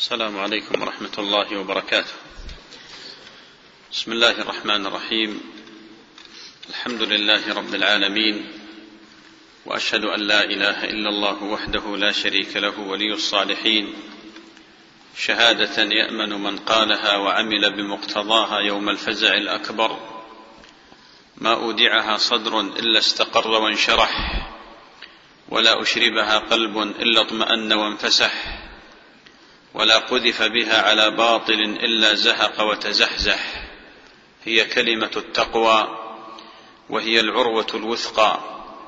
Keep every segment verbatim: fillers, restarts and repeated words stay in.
السلام عليكم ورحمة الله وبركاته. بسم الله الرحمن الرحيم. الحمد لله رب العالمين، وأشهد أن لا إله إلا الله وحده لا شريك له ولي الصالحين، شهادة يأمن من قالها وعمل بمقتضاها يوم الفزع الأكبر. ما أودعها صدر إلا استقر وانشرح، ولا أشربها قلب إلا اطمأن وانفسح، ولا قذف بها على باطل إلا زهق وتزحزح. هي كلمة التقوى، وهي العروة الوثقى،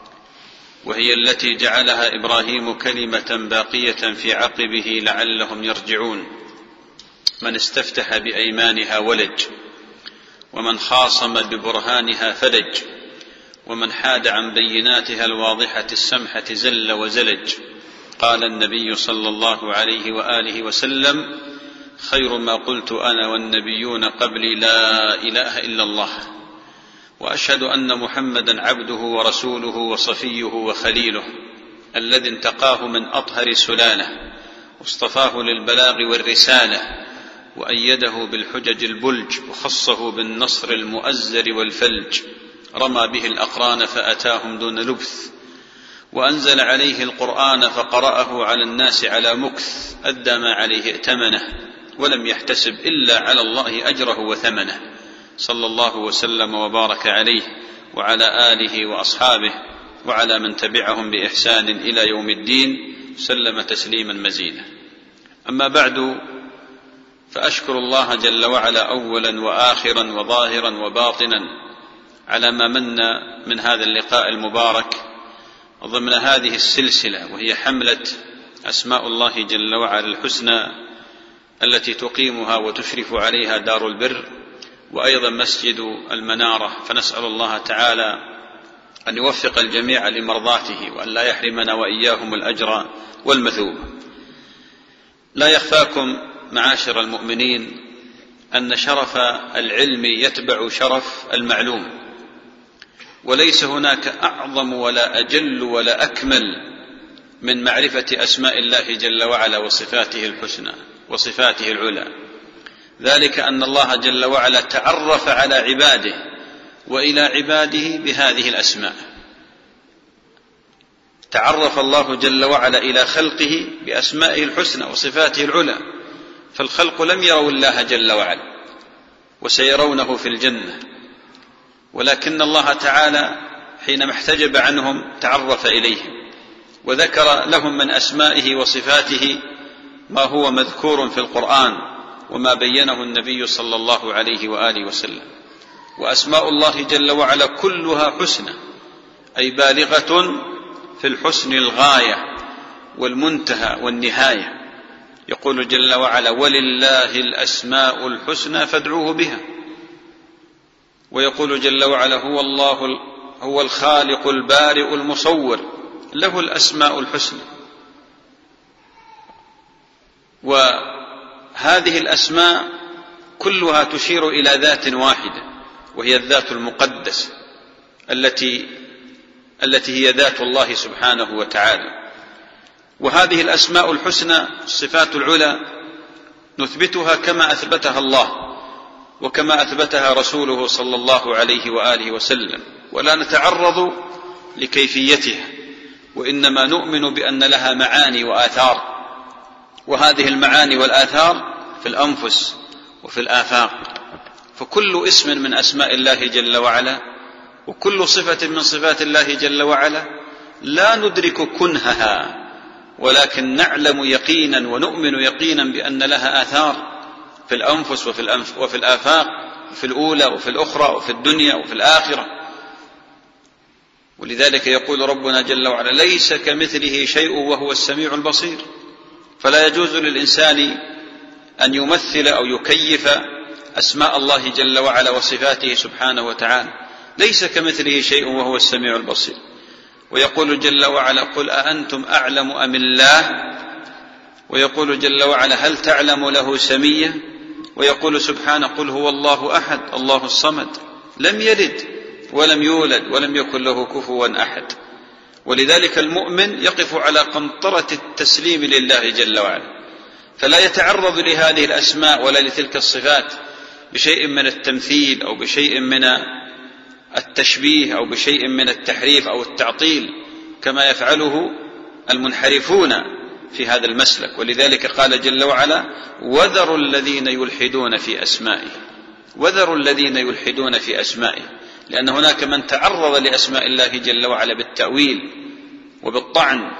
وهي التي جعلها إبراهيم كلمة باقية في عقبه لعلهم يرجعون. من استفتح بأيمانها ولج، ومن خاصم ببرهانها فلج، ومن حاد عن بيناتها الواضحة السمحة زل وزلج. قال النبي صلى الله عليه وآله وسلم: خير ما قلت أنا والنبيون قبلي لا إله إلا الله، وأشهد أن محمدا عبده ورسوله وصفيه وخليله، الذي انتقاه من أطهر سلالة، واصطفاه للبلاغ والرسالة، وأيده بالحجج البلج، وخصه بالنصر المؤزر والفلج. رمى به الأقران فأتاهم دون لبث، وأنزل عليه القرآن فقرأه على الناس على مكث. أدى ما عليه ائتمنه، ولم يحتسب إلا على الله أجره وثمنه. صلى الله وسلم وبارك عليه وعلى آله وأصحابه وعلى من تبعهم بإحسان إلى يوم الدين، سلم تسليما مزيدا. أما بعد، فأشكر الله جل وعلا أولا وآخرا وظاهرا وباطنا على ما من من هذا اللقاء المبارك ضمن هذه السلسلة، وهي حملة أسماء الله جل وعلا الحسنى التي تقيمها وتشرف عليها دار البر، وأيضا مسجد المنارة. فنسأل الله تعالى أن يوفق الجميع لمرضاته، وأن لا يحرمنا وإياهم الأجر والمثوبة. لا يخفاكم معاشر المؤمنين أن شرف العلم يتبع شرف المعلوم، وليس هناك أعظم ولا أجل ولا أكمل من معرفة أسماء الله جل وعلا وصفاته الحسنى وصفاته العلى. ذلك أن الله جل وعلا تعرف على عباده وإلى عباده بهذه الأسماء. تعرف الله جل وعلا إلى خلقه بأسمائه الحسنى وصفاته العلى، فالخلق لم يروا الله جل وعلا، وسيرونه في الجنة، ولكن الله تعالى حينما احتجب عنهم تعرف إليهم، وذكر لهم من أسمائه وصفاته ما هو مذكور في القرآن وما بينه النبي صلى الله عليه وآله وسلم. وأسماء الله جل وعلا كلها حسنى، أي بالغة في الحسن الغاية والمنتهى والنهاية. يقول جل وعلا: ولله الأسماء الحسنى فادعوه بها. ويقول جل وعلا: هو الله هو الخالق البارئ المصور، له الأسماء الحسنى. وهذه الأسماء كلها تشير إلى ذات واحدة، وهي الذات المقدسة التي التي هي ذات الله سبحانه وتعالى. وهذه الأسماء الحسنى الصفات العلى نثبتها كما أثبتها الله وكما أثبتها رسوله صلى الله عليه وآله وسلم، ولا نتعرض لكيفيتها، وإنما نؤمن بأن لها معاني وآثار. وهذه المعاني والآثار في الأنفس وفي الآفاق. فكل اسم من أسماء الله جل وعلا وكل صفة من صفات الله جل وعلا لا ندرك كنهها، ولكن نعلم يقينا ونؤمن يقينا بأن لها آثار في الأنفس وفي, الأنف وفي الآفاق، في الأولى وفي الأخرى وفي الدنيا وفي الآخرة. ولذلك يقول ربنا جل وعلا: ليس كمثله شيء وهو السميع البصير. فلا يجوز للإنسان أن يمثل أو يكيف أسماء الله جل وعلا وصفاته سبحانه وتعالى. ليس كمثله شيء وهو السميع البصير. ويقول جل وعلا: قل أأنتم أعلم أم الله؟ ويقول جل وعلا: هل تعلم له سمية؟ ويقول سبحانه: قل هو الله أحد الله الصمد، لم يلد ولم يولد ولم يكن له كفوا أحد. ولذلك المؤمن يقف على قنطرة التسليم لله جل وعلا، فلا يتعرض لهذه الأسماء ولا لتلك الصفات بشيء من التمثيل أو بشيء من التشبيه أو بشيء من التحريف أو التعطيل كما يفعله المنحرفون في هذا المسلك. ولذلك قال جل وعلا: وذروا الذين يلحدون في أسمائه. وذروا الذين يلحدون في أسمائه، لأن هناك من تعرض لأسماء الله جل وعلا بالتأويل وبالطعن.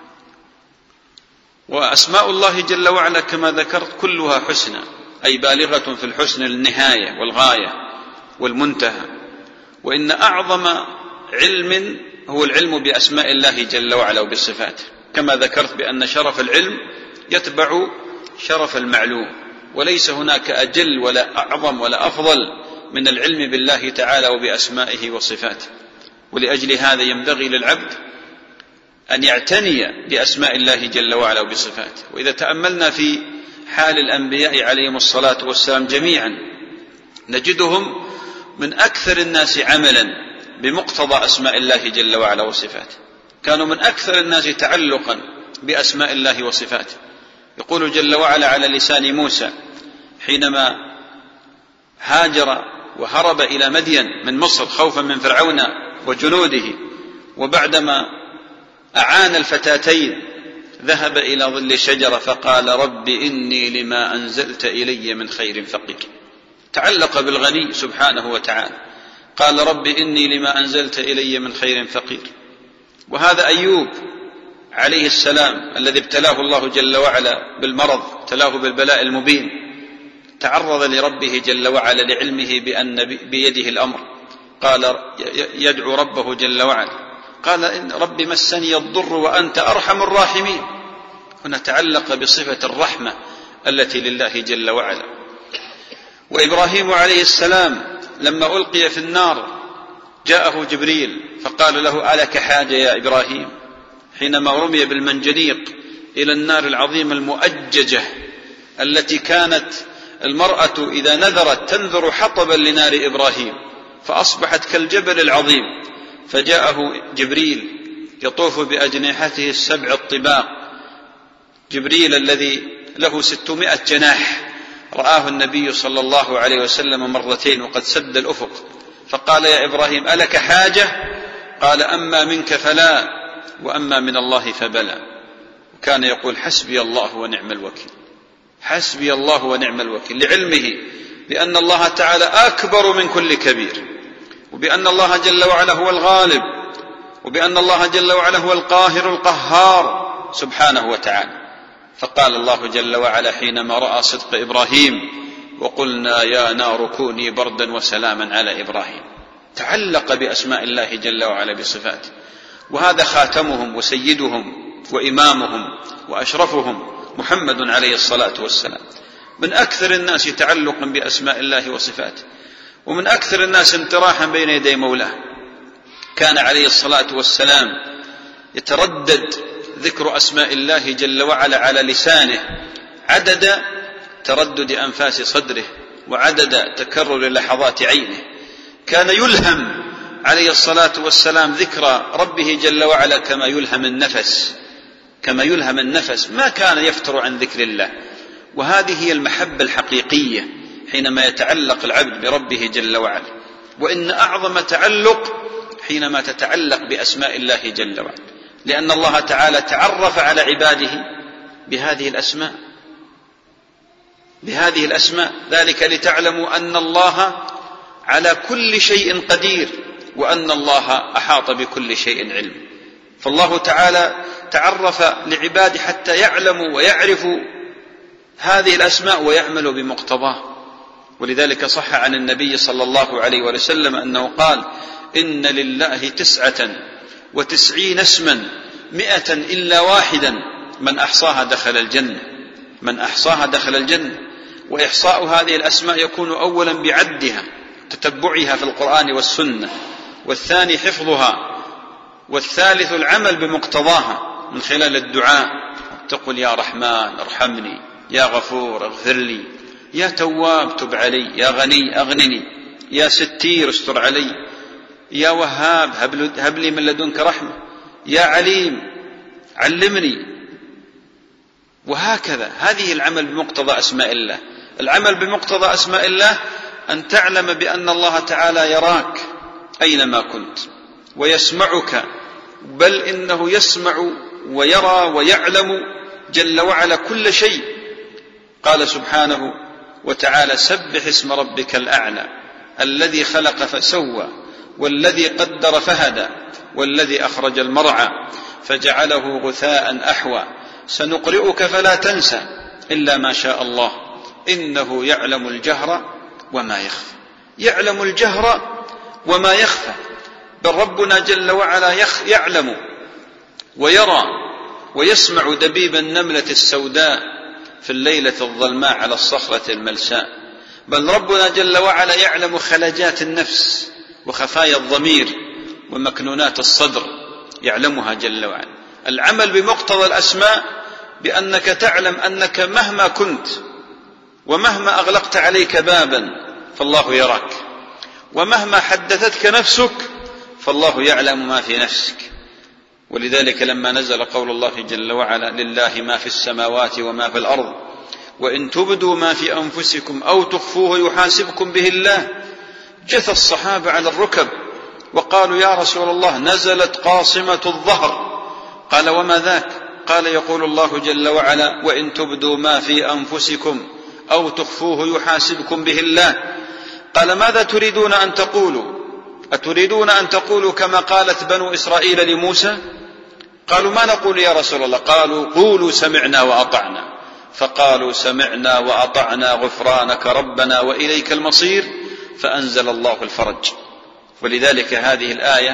وأسماء الله جل وعلا كما ذكرت كلها حسنى، أي بالغة في الحسن النهاية والغاية والمنتهى. وإن أعظم علم هو العلم بأسماء الله جل وعلا وبصفاته، كما ذكرت بأن شرف العلم يتبع شرف المعلوم، وليس هناك أجل ولا أعظم ولا أفضل من العلم بالله تعالى وبأسمائه وصفاته. ولأجل هذا ينبغي للعبد أن يعتني بأسماء الله جل وعلا وبصفاته. وإذا تأملنا في حال الأنبياء عليهم الصلاة والسلام جميعا نجدهم من أكثر الناس عملا بمقتضى أسماء الله جل وعلا وصفاته، كانوا من أكثر الناس تعلقا بأسماء الله وصفاته. يقول جل وعلا على لسان موسى حينما هاجر وهرب إلى مدين من مصر خوفا من فرعون وجنوده، وبعدما أعان الفتاتين ذهب إلى ظل شجرة فقال: رب إني لما أنزلت إلي من خير فقير. تعلق بالغني سبحانه وتعالى، قال: رب إني لما أنزلت إلي من خير فقير. وهذا أيوب عليه السلام الذي ابتلاه الله جل وعلا بالمرض، ابتلاه بالبلاء المبين، تعرض لربه جل وعلا لعلمه بأن بيده الأمر، قال يدعو ربه جل وعلا، قال: إن ربي مسني الضر وأنت أرحم الراحمين. هنا تعلق بصفة الرحمة التي لله جل وعلا. وإبراهيم عليه السلام لما ألقي في النار جاءه جبريل فقال له: ألك حاجة يا إبراهيم؟ حينما رمي بالمنجنيق إلى النار العظيمة المؤججة التي كانت المرأة إذا نذرت تنذر حطبا لنار إبراهيم فأصبحت كالجبل العظيم، فجاءه جبريل يطوف بأجنحته السبع الطباق، جبريل الذي له ستمائة جناح، رآه النبي صلى الله عليه وسلم مرتين وقد سد الأفق، فقال: يا إبراهيم ألك حاجة؟ قال: أما منك فلا، وأما من الله فبلى. وكان يقول: حسبي الله ونعم الوكيل، حسبي الله ونعم الوكيل، لعلمه بأن الله تعالى أكبر من كل كبير، وبأن الله جل وعلا هو الغالب، وبأن الله جل وعلا هو القاهر القهار سبحانه وتعالى. فقال الله جل وعلا حينما رأى صدق إبراهيم: وقلنا يا نار كوني بردا وسلاما على إبراهيم. تعلق بأسماء الله جل وعلا بصفاته. وهذا خاتمهم وسيدهم وإمامهم وأشرفهم محمد عليه الصلاة والسلام، من أكثر الناس تعلقا بأسماء الله وصفاته، ومن أكثر الناس انطراحا بين يدي مولاه. كان عليه الصلاة والسلام يتردد ذكر أسماء الله جل وعلا على لسانه عدد تردد أنفاس صدره وعدد تكرر لحظات عينه. كان يلهم عليه الصلاة والسلام ذكر ربه جل وعلا كما يلهم النفس، كما يلهم النفس، ما كان يفتر عن ذكر الله. وهذه هي المحبة الحقيقية حينما يتعلق العبد بربه جل وعلا. وإن أعظم تعلق حينما تتعلق بأسماء الله جل وعلا، لأن الله تعالى تعرف على عباده بهذه الأسماء، بهذه الأسماء، ذلك لتعلموا أن الله على كل شيء قدير، وأن الله أحاط بكل شيء علم. فالله تعالى تعرف لعباده حتى يعلموا ويعرفوا هذه الأسماء ويعملوا بمقتضاه. ولذلك صح عن النبي صلى الله عليه وسلم أنه قال: إن لله تسعة وتسعين اسما مئة إلا واحدا من أحصاها دخل الجنة، من أحصاها دخل الجنة. وإحصاء هذه الأسماء يكون أولا بعدها، تتبعها في القرآن والسنة، والثاني حفظها، والثالث العمل بمقتضاها من خلال الدعاء، تقول: يا رحمن ارحمني، يا غفور اغفر لي، يا تواب تب علي، يا غني أغنني، يا ستير استر علي، يا وهاب هب لي من لدنك رحمة، يا عليم علمني. وهكذا هذه العمل بمقتضى أسماء الله. العمل بمقتضى أسماء الله أن تعلم بأن الله تعالى يراك أينما كنت ويسمعك، بل إنه يسمع ويرى ويعلم جل وعلا كل شيء. قال سبحانه وتعالى: سبح اسم ربك الأعلى الذي خلق فسوى والذي قدر فهدى والذي أخرج المرعى فجعله غثاء أحوى سنقرئك فلا تنسى إلا ما شاء الله إنه يعلم الجهر وما يخفى. يعلم الجهر وما يخفى، بل ربنا جل وعلا يعلم ويرى ويسمع دبيب النملة السوداء في الليلة الظلماء على الصخرة الملساء. بل ربنا جل وعلا يعلم خلجات النفس وخفايا الضمير ومكنونات الصدر، يعلمها جل وعلا. العمل بمقتضى الأسماء بأنك تعلم أنك مهما كنت ومهما أغلقت عليك بابا فالله يراك، ومهما حدثتك نفسك فالله يعلم ما في نفسك. ولذلك لما نزل قول الله جل وعلا: لله ما في السماوات وما في الأرض وإن تبدوا ما في أنفسكم أو تخفوه يحاسبكم به الله، جثى الصحابة على الركب وقالوا: يا رسول الله نزلت قاصمة الظهر. قال: وما ذاك؟ قال: يقول الله جل وعلا: وإن تبدوا ما في أنفسكم أو تخفوه يحاسبكم به الله. قال: ماذا تريدون أن تقولوا؟ أتريدون أن تقولوا كما قالت بنو إسرائيل لموسى؟ قالوا: ما نقول يا رسول الله؟ قالوا: قولوا سمعنا وأطعنا. فقالوا: سمعنا وأطعنا غفرانك ربنا وإليك المصير، فأنزل الله الفرج. ولذلك هذه الآية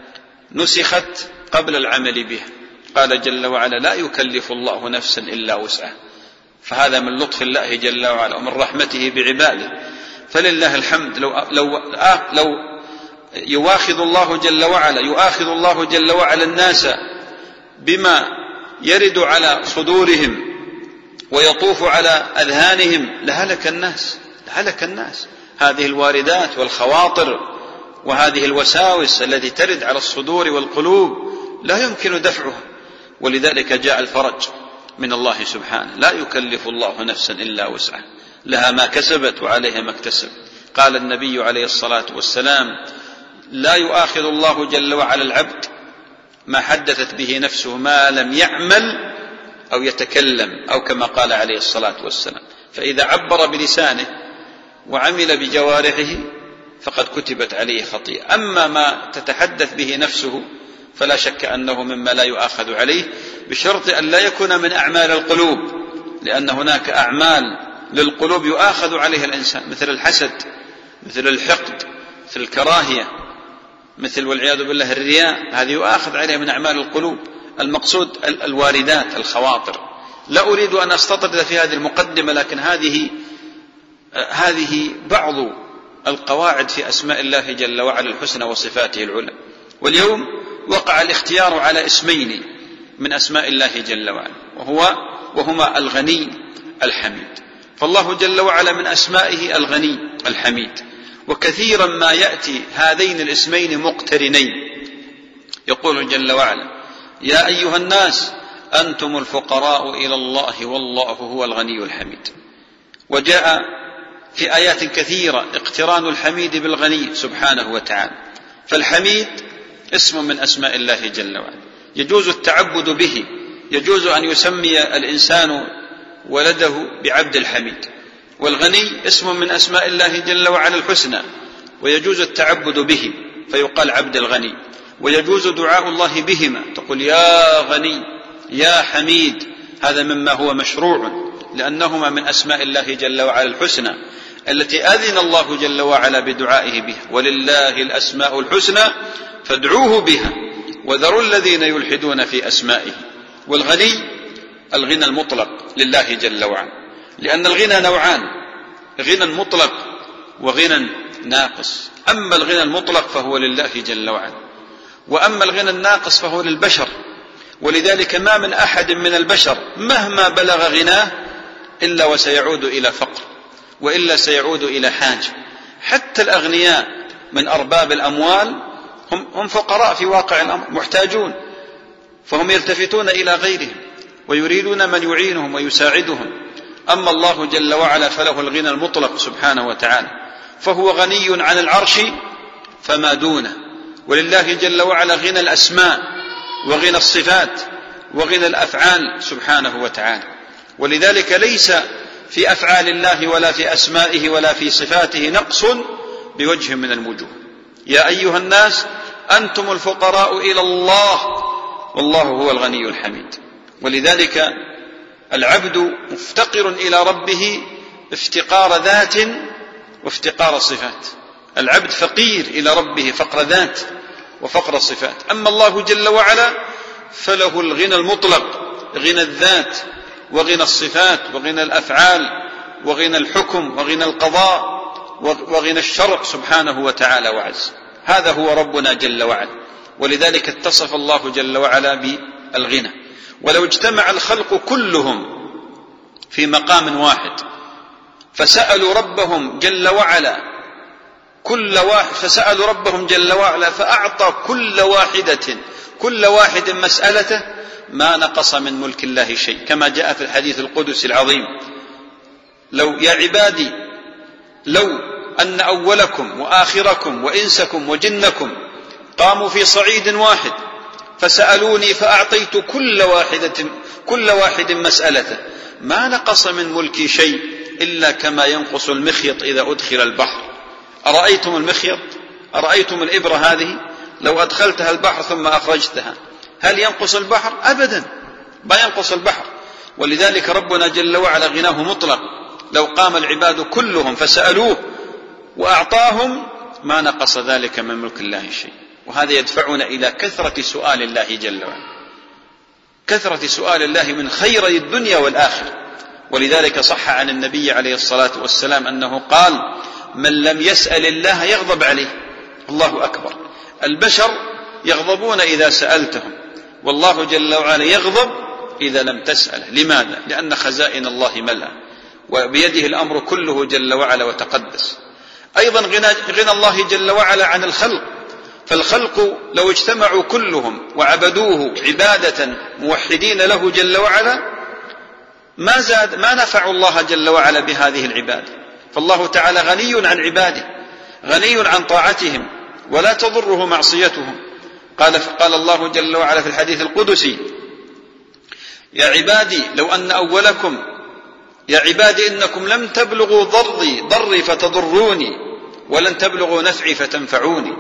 نسخت قبل العمل بها. قال جل وعلا: لا يكلف الله نفسا إلا وسعها. فهذا من لطف الله جل وعلا ومن رحمته بعباده. فلله الحمد. لو, لو, لو يواخذ الله جل وعلا يؤاخذ الله جل وعلا الناس بما يرد على صدورهم ويطوف على أذهانهم لهلك الناس لهلك الناس. هذه الواردات والخواطر وهذه الوساوس التي ترد على الصدور والقلوب لا يمكن دفعها. ولذلك جاء الفرج من الله سبحانه: لا يكلف الله نفسا إلا وسعها، لها ما كسبت وعليها ما اكتسب. قال النبي عليه الصلاة والسلام: لا يؤاخذ الله جل وعلا العبد ما حدثت به نفسه ما لم يعمل أو يتكلم، أو كما قال عليه الصلاة والسلام. فإذا عبر بلسانه وعمل بجوارحه فقد كتبت عليه خطيئة. أما ما تتحدث به نفسه فلا شك أنه مما لا يؤاخذ عليه، بشرط أن لا يكون من أعمال القلوب، لأن هناك أعمال للقلوب يؤاخذ عليها الإنسان، مثل الحسد، مثل الحقد، مثل الكراهية، مثل والعياذ بالله الرياء. هذه يؤاخذ عليها من أعمال القلوب. المقصود الواردات، الخواطر. لا أريد أن أستطرد في هذه المقدمة، لكن هذه هذه بعض القواعد في أسماء الله جل وعلا الحسنى وصفاته العلى. واليوم وقع الاختيار على اسمين من أسماء الله جل وعلا، وهو وهما الغني الحميد. فالله جل وعلا من أسمائه الغني الحميد. وكثيرا ما يأتي هذين الاسمين مقترنين. يقول جل وعلا: يا أيها الناس أنتم الفقراء إلى الله والله هو الغني الحميد. وجاء في آيات كثيرة اقتران الحميد بالغني سبحانه وتعالى. فالحميد اسم من أسماء الله جل وعلا، يجوز التعبد به. يجوز أن يسمي الإنسان ولده بعبد الحميد. والغني اسم من أسماء الله جل وعلا الحسنى، ويجوز التعبد به فيقال عبد الغني. ويجوز دعاء الله بهما، تقول يا غني يا حميد. هذا مما هو مشروع، لأنهما من أسماء الله جل وعلا الحسنى التي أذن الله جل وعلا بدعائه بها. ولله الأسماء الحسنى فادعوه بها وذروا الذين يلحدون في أسمائه. والغني الغنى المطلق لله جل وعلا، لأن الغنى نوعان: غنى مطلق وغنى ناقص. أما الغنى المطلق فهو لله جل وعلا، وأما الغنى الناقص فهو للبشر. ولذلك ما من أحد من البشر مهما بلغ غناه إلا وسيعود إلى فقر، وإلا سيعود إلى حاجة. حتى الأغنياء من أرباب الأموال هم فقراء في واقع الأمر، محتاجون، فهم يلتفتون إلى غيرهم. ويريدون من يعينهم ويساعدهم. أما الله جل وعلا فله الغنى المطلق سبحانه وتعالى، فهو غني عن العرش فما دونه. ولله جل وعلا غنى الأسماء وغنى الصفات وغنى الأفعال سبحانه وتعالى. ولذلك ليس في أفعال الله ولا في أسمائه ولا في صفاته نقص بوجه من الوجوه. يا أيها الناس أنتم الفقراء إلى الله والله هو الغني الحميد. ولذلك العبد مفتقر إلى ربه افتقار ذات وافتقار صفات. العبد فقير إلى ربه فقر ذات وفقر الصفات. أما الله جل وعلا فله الغنى المطلق، غنى الذات وغنى الصفات وغنى الأفعال وغنى الحكم وغنى القضاء وغنى الشرع سبحانه وتعالى وعز. هذا هو ربنا جل وعلا. ولذلك اتصف الله جل وعلا بالغنى. ولو اجتمع الخلق كلهم في مقام واحد فسألوا ربهم جل وعلا كل واحد فسألوا ربهم جل وعلا فأعطى كل واحدة كل واحد مسألته ما نقص من ملك الله شيء، كما جاء في الحديث القدسي العظيم: لو يا عبادي لو أن أولكم وآخركم وإنسكم وجنكم قاموا في صعيد واحد فسألوني فأعطيت كل واحدة كل واحد مسألته ما نقص من ملكي شيء إلا كما ينقص المخيط إذا أدخل البحر. أرأيتم المخيط؟ أرأيتم الإبرة هذه لو أدخلتها البحر ثم أخرجتها هل ينقص البحر؟ أبدا، ما ينقص البحر. ولذلك ربنا جل وعلا غناه مطلق. لو قام العباد كلهم فسألوه وأعطاهم ما نقص ذلك من ملك الله شيء. وهذا يدفعنا إلى كثرة سؤال الله جل وعلا، كثرة سؤال الله من خير الدنيا والآخرة. ولذلك صح عن النبي عليه الصلاة والسلام أنه قال: من لم يسأل الله يغضب عليه. الله أكبر. البشر يغضبون إذا سألتهم، والله جل وعلا يغضب إذا لم تسأله. لماذا؟ لأن خزائن الله ملأ وبيده الأمر كله جل وعلا وتقدس. أيضا غنى, غنى الله جل وعلا عن الخلق. فالخلق لو اجتمعوا كلهم وعبدوه عبادة موحدين له جل وعلا ما زاد ما نفعوا الله جل وعلا بهذه العبادة. فالله تعالى غني عن عباده، غني عن طاعتهم ولا تضره معصيتهم. قال, قال الله جل وعلا في الحديث القدسي: يا عبادي لو أن أولكم يا عبادي إنكم لم تبلغوا ضري ضري فتضروني ولن تبلغوا نفعي فتنفعوني.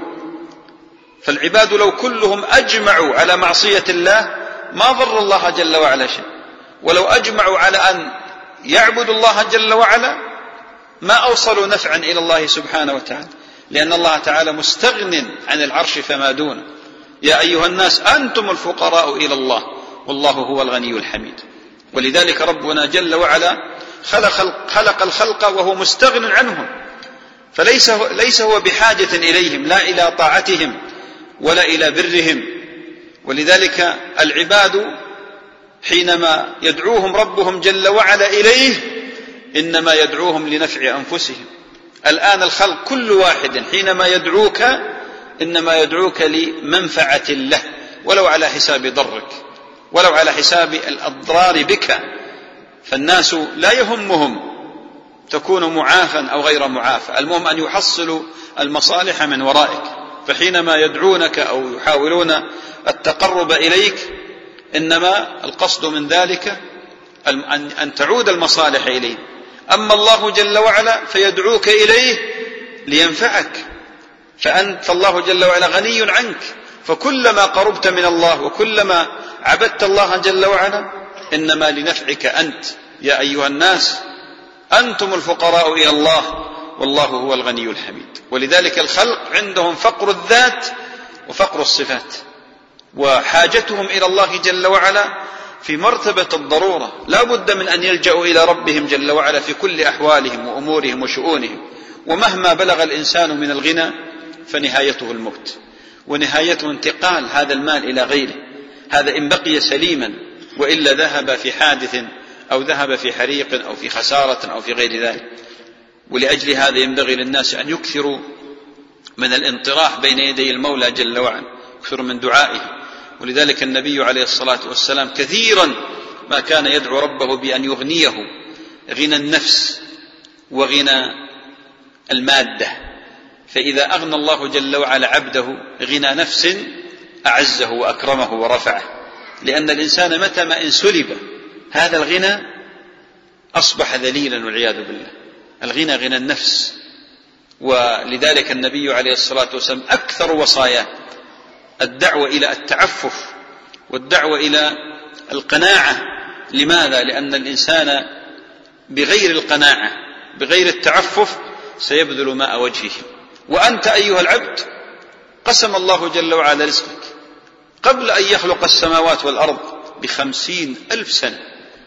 فالعباد لو كلهم أجمعوا على معصية الله ما ضر الله جل وعلا شيء، ولو أجمعوا على أن يعبدوا الله جل وعلا ما أوصلوا نفعا إلى الله سبحانه وتعالى، لأن الله تعالى مستغن عن العرش فما دونه. يا أيها الناس أنتم الفقراء إلى الله والله هو الغني الحميد. ولذلك ربنا جل وعلا خلق, خلق الخلق وهو مستغن عنهم، فليس ليس هو بحاجة إليهم، لا إلى طاعتهم ولا إلى برهم. ولذلك العباد حينما يدعوهم ربهم جل وعلا إليه إنما يدعوهم لنفع أنفسهم. الآن الخلق كل واحد حينما يدعوك إنما يدعوك لمنفعة له، ولو على حساب ضرك ولو على حساب الأضرار بك. فالناس لا يهمهم تكون معافا أو غير معافى، المهم أن يحصلوا المصالح من ورائك. فحينما يدعونك أو يحاولون التقرب إليك إنما القصد من ذلك أن تعود المصالح إليه. أما الله جل وعلا فيدعوك إليه لينفعك، فأنت فالله جل وعلا غني عنك. فكلما قربت من الله وكلما عبدت الله جل وعلا إنما لنفعك أنت. يا أيها الناس أنتم الفقراء إلى الله والله هو الغني الحميد. ولذلك الخلق عندهم فقر الذات وفقر الصفات، وحاجتهم إلى الله جل وعلا في مرتبة الضرورة. لا بد من أن يلجأوا إلى ربهم جل وعلا في كل أحوالهم وأمورهم وشؤونهم. ومهما بلغ الإنسان من الغنى فنهايته الموت، ونهايته انتقال هذا المال إلى غيره، هذا إن بقي سليما، وإلا ذهب في حادث أو ذهب في حريق أو في خسارة أو في غير ذلك. ولأجل هذا ينبغي للناس أن يكثروا من الانطراح بين يدي المولى جل وعلا، يكثروا من دعائه. ولذلك النبي عليه الصلاة والسلام كثيرا ما كان يدعو ربه بأن يغنيه غنى النفس وغنى المادة. فإذا أغنى الله جل وعلا عبده غنى نفس أعزه وأكرمه ورفعه، لأن الإنسان متى ما إن سلب هذا الغنى أصبح ذليلا والعياذ بالله. الغنى غنى النفس، ولذلك النبي عليه الصلاة والسلام أكثر وصاياه الدعوة إلى التعفف والدعوة إلى القناعة. لماذا؟ لأن الإنسان بغير القناعة بغير التعفف سيبذل ماء وجهه. وأنت أيها العبد قسم الله جل وعلا رزقك قبل أن يخلق السماوات والأرض بخمسين ألف سنة،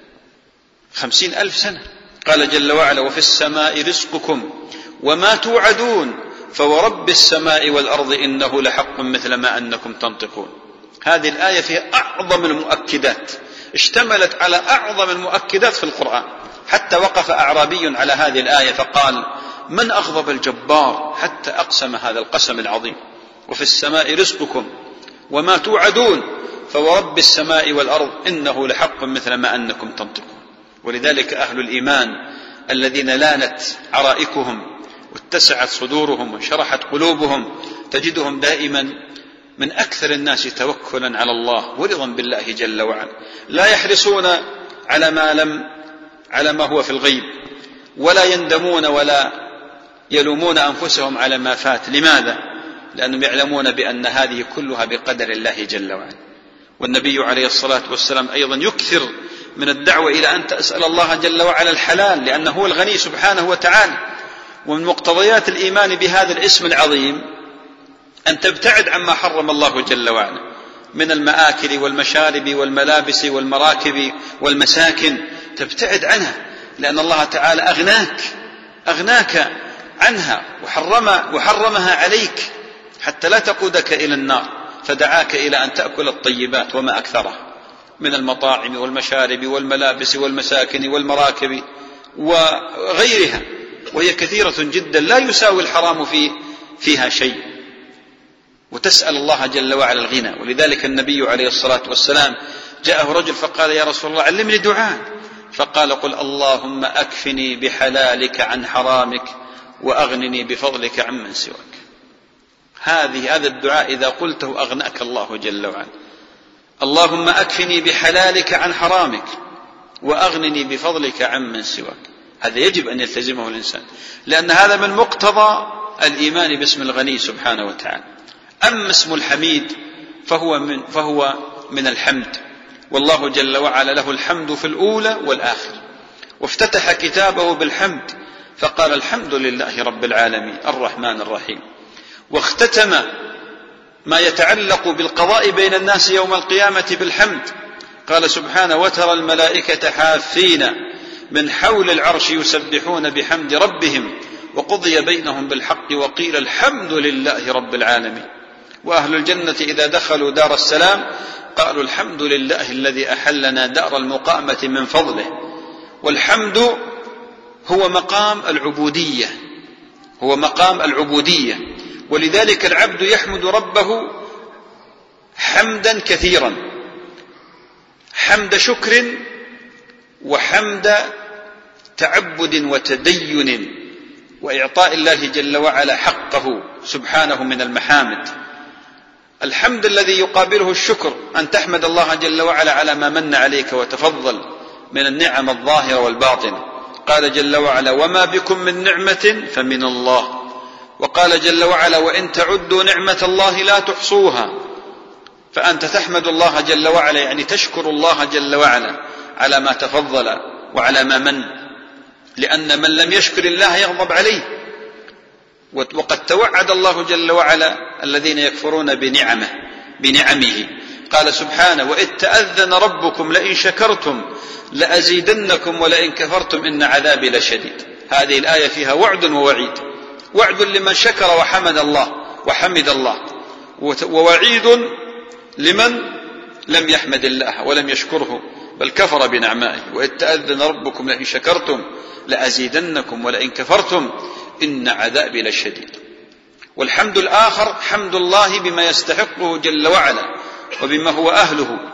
خمسين ألف سنة. قال جل وعلا: وفي السماء رزقكم وما توعدون فورب السماء والأرض إنه لحق مثل ما أنكم تنطقون. هذه الآية فيها أعظم المؤكدات، اشتملت على أعظم المؤكدات في القرآن. حتى وقف أعرابي على هذه الآية فقال: من أغضب الجبار حتى أقسم هذا القسم العظيم؟ وفي السماء رزقكم وما توعدون فورب السماء والأرض إنه لحق مثل ما أنكم تنطقون. ولذلك أهل الإيمان الذين لانت عرائكهم واتسعت صدورهم وانشرحت قلوبهم تجدهم دائما من أكثر الناس توكلا على الله ورضا بالله جل وعلا، لا يحرصون على ما لم على ما هو في الغيب، ولا يندمون ولا يلومون أنفسهم على ما فات. لماذا؟ لأنهم يعلمون بأن هذه كلها بقدر الله جل وعلا. والنبي عليه الصلاة والسلام أيضا يكثر من الدعوة إلى أن تسأل الله جل وعلا الحلال، لأنه هو الغني سبحانه وتعالى. ومن مقتضيات الإيمان بهذا الاسم العظيم أن تبتعد عما حرم الله جل وعلا من المآكل والمشارب والملابس والمراكب والمساكن، تبتعد عنها، لأن الله تعالى أغناك أغناك عنها وحرم وحرمها عليك حتى لا تقودك إلى النار، فدعاك إلى أن تأكل الطيبات وما أكثرها من المطاعم والمشارب والملابس والمساكن والمراكب وغيرها، وهي كثيرة جدا لا يساوي الحرام في فيها شيء، وتسأل الله جل وعلا الغنى. ولذلك النبي عليه الصلاة والسلام جاءه رجل فقال: يا رسول الله علمني دعاء. فقال: قل اللهم أكفني بحلالك عن حرامك وأغنني بفضلك عمن سواك. هذه هذا الدعاء إذا قلته أغناك الله جل وعلا. اللهم أكفني بحلالك عن حرامك وأغنني بفضلك عمن سواك. هذا يجب أن يلتزمه الإنسان، لأن هذا من مقتضى الإيمان باسم الغني سبحانه وتعالى. أما اسم الحميد فهو من, فهو من الحمد، والله جل وعلا له الحمد في الأولى والآخر، وافتتح كتابه بالحمد فقال: الحمد لله رب العالمين الرحمن الرحيم. واختتم ما يتعلق بالقضاء بين الناس يوم القيامة بالحمد، قال سبحانه: وترى الملائكة حافين من حول العرش يسبحون بحمد ربهم وقضي بينهم بالحق وقيل الحمد لله رب العالمين. وأهل الجنة إذا دخلوا دار السلام قالوا: الحمد لله الذي أحلنا دار المقامة من فضله. والحمد هو مقام العبودية، هو مقام العبودية. ولذلك العبد يحمد ربه حمدا كثيرا، حمد شكر وحمد تعبد وتدين وإعطاء الله جل وعلا حقه سبحانه من المحامد. الحمد الذي يقابله الشكر، أن تحمد الله جل وعلا على ما من عليك وتفضل من النعم الظاهرة والباطنة. قال جل وعلا: وما بكم من نعمة فمن الله. وقال جل وعلا: وإن تعدوا نعمة الله لا تحصوها. فأنت تحمد الله جل وعلا يعني تشكر الله جل وعلا على ما تفضل وعلى ما من، لأن من لم يشكر الله يغضب عليه. وقد توعد الله جل وعلا الذين يكفرون بنعمه بنعمه قال سبحانه: وإذ تأذن ربكم لئن شكرتم لأزيدنكم ولئن كفرتم إن عذابي لشديد. هذه الآية فيها وعد ووعيد، وعد لمن شكر وحمد الله وحمد الله، ووعيد لمن لم يحمد الله ولم يشكره بل كفر بنعمائه. وإذ تأذن ربكم لئن شكرتم لأزيدنكم ولئن كفرتم إن عذابي لشديد. والحمد الآخر حمد الله بما يستحقه جل وعلا وبما هو أهله،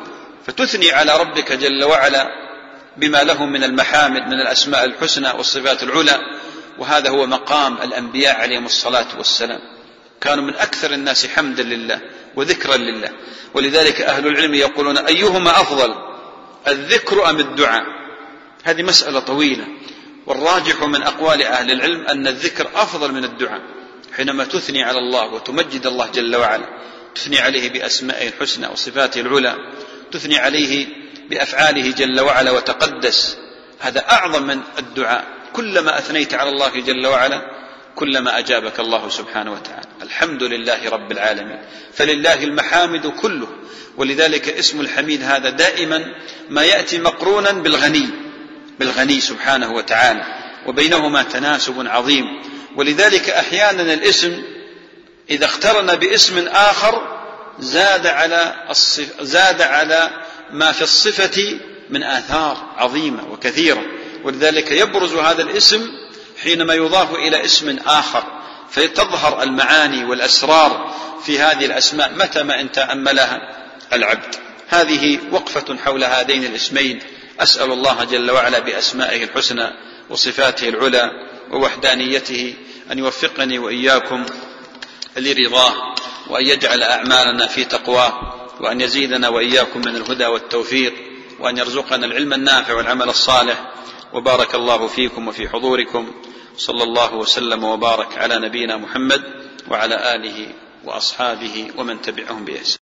فتثني على ربك جل وعلا بما له من المحامد من الأسماء الحسنى والصفات العلى، وهذا هو مقام الأنبياء عليهم الصلاة والسلام، كانوا من أكثر الناس حمدا لله وذكرا لله. ولذلك أهل العلم يقولون أيهما أفضل، الذكر أم الدعاء؟ هذه مسألة طويلة، والراجح من أقوال أهل العلم أن الذكر أفضل من الدعاء. حينما تثني على الله وتمجد الله جل وعلا، تثني عليه بأسمائه الحسنى وصفاته العلى، تثني عليه بأفعاله جل وعلا وتقدس، هذا أعظم من الدعاء. كلما أثنيت على الله جل وعلا كلما أجابك الله سبحانه وتعالى. الحمد لله رب العالمين، فلله المحامد كله. ولذلك اسم الحميد هذا دائما ما يأتي مقرونا بالغني، بالغني سبحانه وتعالى، وبينهما تناسب عظيم. ولذلك أحيانا الاسم إذا اقترن باسم آخر زاد على الصف... زاد على ما في الصفة من آثار عظيمة وكثيرة. ولذلك يبرز هذا الاسم حينما يضاف إلى اسم آخر، فتظهر المعاني والأسرار في هذه الأسماء متى ما إن تأملها العبد. هذه وقفة حول هذين الاسمين. أسأل الله جل وعلا بأسمائه الحسنى وصفاته العلى ووحدانيته أن يوفقني وإياكم لرضاه، وأن يجعل أعمالنا في تقواه، وأن يزيدنا وإياكم من الهدى والتوفيق، وأن يرزقنا العلم النافع والعمل الصالح. وبارك الله فيكم وفي حضوركم. صلى الله وسلم وبارك على نبينا محمد وعلى آله وأصحابه ومن تبعهم بإحسان.